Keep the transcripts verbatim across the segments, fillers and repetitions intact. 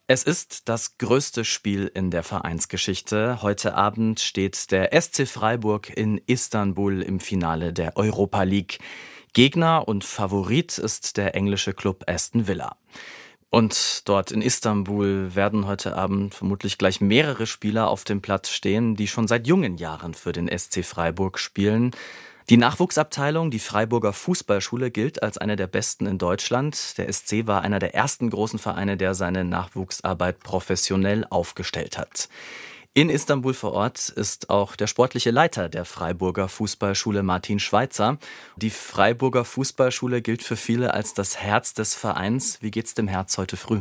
Es ist das größte Spiel in der Vereinsgeschichte. Heute Abend steht der S C Freiburg in Istanbul im Finale der Europa League. Gegner und Favorit ist der englische Club Aston Villa. Und dort in Istanbul werden heute Abend vermutlich gleich mehrere Spieler auf dem Platz stehen, die schon seit jungen Jahren für den S C Freiburg spielen. Die Nachwuchsabteilung, die Freiburger Fußballschule, gilt als eine der besten in Deutschland. Der S C war einer der ersten großen Vereine, der seine Nachwuchsarbeit professionell aufgestellt hat. In Istanbul vor Ort ist auch der sportliche Leiter der Freiburger Fußballschule, Martin Schweizer. Die Freiburger Fußballschule gilt für viele als das Herz des Vereins. Wie geht's dem Herz heute früh?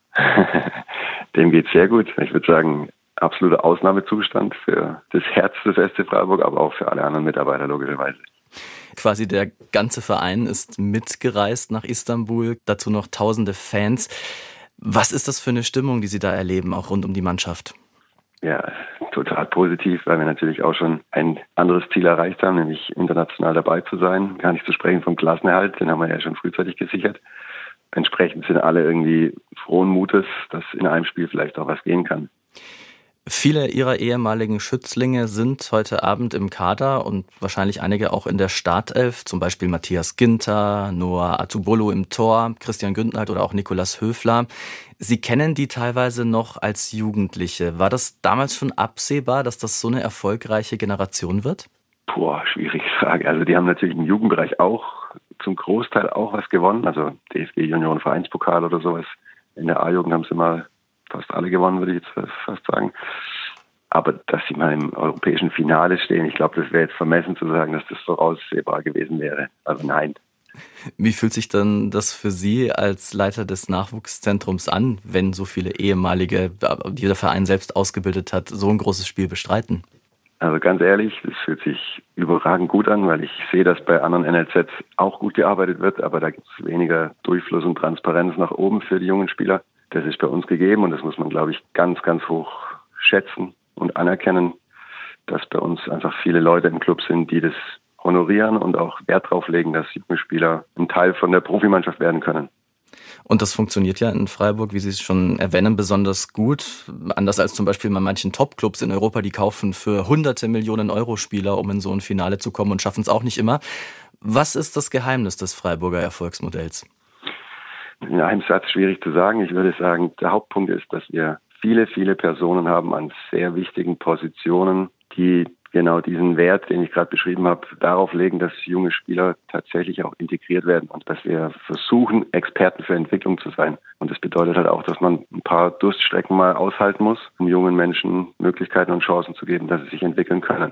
Dem geht's sehr gut. Ich würde sagen, absoluter Ausnahmezustand für das Herz des S C Freiburg, aber auch für alle anderen Mitarbeiter logischerweise. Quasi der ganze Verein ist mitgereist nach Istanbul, dazu noch tausende Fans. Was ist das für eine Stimmung, die Sie da erleben, auch rund um die Mannschaft? Ja, total positiv, weil wir natürlich auch schon ein anderes Ziel erreicht haben, nämlich international dabei zu sein. Gar nicht zu sprechen vom Klassenerhalt, den haben wir ja schon frühzeitig gesichert. Entsprechend sind alle irgendwie frohen Mutes, dass in einem Spiel vielleicht auch was gehen kann. Viele Ihrer ehemaligen Schützlinge sind heute Abend im Kader und wahrscheinlich einige auch in der Startelf, zum Beispiel Matthias Ginter, Noah Atubolo im Tor, Christian Günthert oder auch Nicolas Höfler. Sie kennen die teilweise noch als Jugendliche. War das damals schon absehbar, dass das so eine erfolgreiche Generation wird? Boah, schwierige Frage. Also die haben natürlich im Jugendbereich auch zum Großteil auch was gewonnen. Also D F B Junioren-Vereinspokal oder sowas. In der A-Jugend haben sie mal fast alle gewonnen, würde ich jetzt fast sagen. Aber dass sie mal im europäischen Finale stehen, ich glaube, das wäre jetzt vermessen zu sagen, dass das voraussehbar gewesen wäre. Also nein. Wie fühlt sich dann das für Sie als Leiter des Nachwuchszentrums an, wenn so viele ehemalige, die der Verein selbst ausgebildet hat, so ein großes Spiel bestreiten? Also ganz ehrlich, es fühlt sich überragend gut an, weil ich sehe, dass bei anderen N L Zs auch gut gearbeitet wird, aber da gibt es weniger Durchfluss und Transparenz nach oben für die jungen Spieler. Das ist bei uns gegeben und das muss man, glaube ich, ganz, ganz hoch schätzen und anerkennen, dass bei uns einfach viele Leute im Club sind, die das honorieren und auch Wert drauf legen, dass junge Spieler ein Teil von der Profimannschaft werden können. Und das funktioniert ja in Freiburg, wie Sie es schon erwähnen, besonders gut. Anders als zum Beispiel bei manchen Top-Clubs in Europa, die kaufen für hunderte Millionen Euro Spieler, um in so ein Finale zu kommen und schaffen es auch nicht immer. Was ist das Geheimnis des Freiburger Erfolgsmodells? In einem Satz schwierig zu sagen. Ich würde sagen, der Hauptpunkt ist, dass wir viele, viele Personen haben an sehr wichtigen Positionen, die genau diesen Wert, den ich gerade beschrieben habe, darauf legen, dass junge Spieler tatsächlich auch integriert werden und dass wir versuchen, Experten für Entwicklung zu sein. Und das bedeutet halt auch, dass man ein paar Durststrecken mal aushalten muss, um jungen Menschen Möglichkeiten und Chancen zu geben, dass sie sich entwickeln können.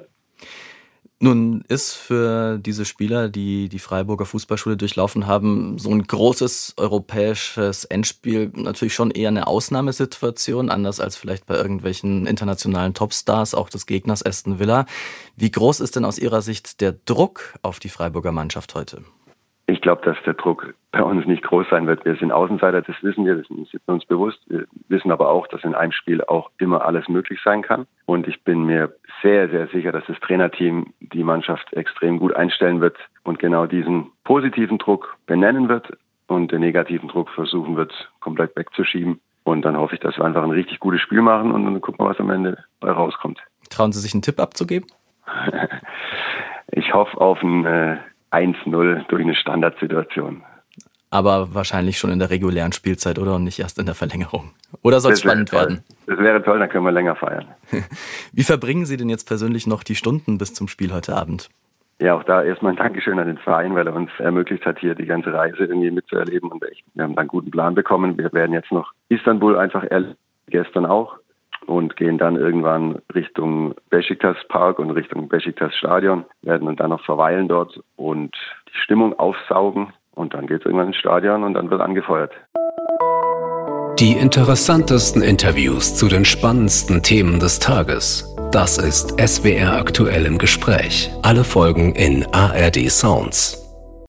Nun ist für diese Spieler, die die Freiburger Fußballschule durchlaufen haben, so ein großes europäisches Endspiel natürlich schon eher eine Ausnahmesituation, anders als vielleicht bei irgendwelchen internationalen Topstars, auch des Gegners Aston Villa. Wie groß ist denn aus Ihrer Sicht der Druck auf die Freiburger Mannschaft heute? Ich glaube, dass der Druck bei uns nicht groß sein wird. Wir sind Außenseiter, das wissen wir, das sind uns bewusst. Wir wissen aber auch, dass in einem Spiel auch immer alles möglich sein kann. Und ich bin mir sehr, sehr sicher, dass das Trainerteam die Mannschaft extrem gut einstellen wird und genau diesen positiven Druck benennen wird und den negativen Druck versuchen wird, komplett wegzuschieben. Und dann hoffe ich, dass wir einfach ein richtig gutes Spiel machen und dann gucken wir, was am Ende bei rauskommt. Trauen Sie sich einen Tipp abzugeben? Ich hoffe auf ein äh, eins null durch eine Standardsituation. Aber wahrscheinlich schon in der regulären Spielzeit, oder? Und nicht erst in der Verlängerung. Oder soll es spannend werden? Das wäre toll, dann können wir länger feiern. Wie verbringen Sie denn jetzt persönlich noch die Stunden bis zum Spiel heute Abend? Ja, auch da erstmal ein Dankeschön an den Verein, weil er uns ermöglicht hat, hier die ganze Reise irgendwie mitzuerleben. Und echt, wir haben da einen guten Plan bekommen. Wir werden jetzt noch Istanbul einfach erleben, gestern auch, und gehen dann irgendwann Richtung Beşiktaş Park und Richtung Beşiktaş Stadion, werden und dann noch verweilen dort und die Stimmung aufsaugen. Und dann geht es irgendwann ins Stadion und dann wird angefeuert. Die interessantesten Interviews zu den spannendsten Themen des Tages. Das ist S W R aktuell im Gespräch. Alle Folgen in A R D Sounds.